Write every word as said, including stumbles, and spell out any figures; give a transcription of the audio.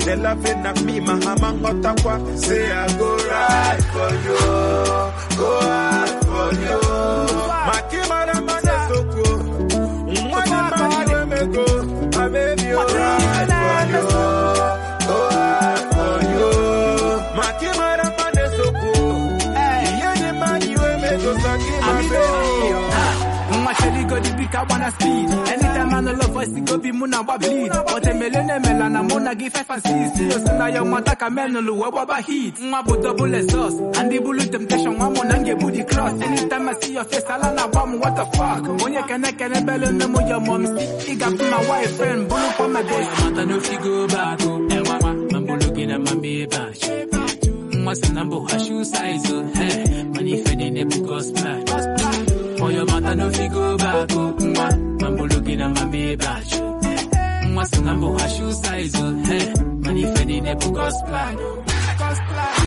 the loving of me, my hammer motakwa. Say I go right for you, go hard for you. My kimara man is so cool. One man you me go, I baby you right for you, go hard for you. My kimara man is so cool. Yeah, the man you me go, so give my baby. My shelly go the big I wanna speed. Anytime I no love voice, it go be muna wa bleed. But a melene melana muna give five and six. You see now your mother can men no wa wa heat. Mwa bo double sauce and the bullet temptation. Mwa muna nge booty cross. Anytime I see your face, I lana bam what the fuck. When you can can belly no more your mom. He got my wife friend, bullet for my boys. Mata no fi go back. Eh mama, mambo looking at my baby. Mwa se nambo a shoe size. Hey, money feding it because black. For your mother no fi go back, oh, mwah. Mambo looking at my baby, mwah. So nambo a shoe size, oh, hey. Money fed in the book,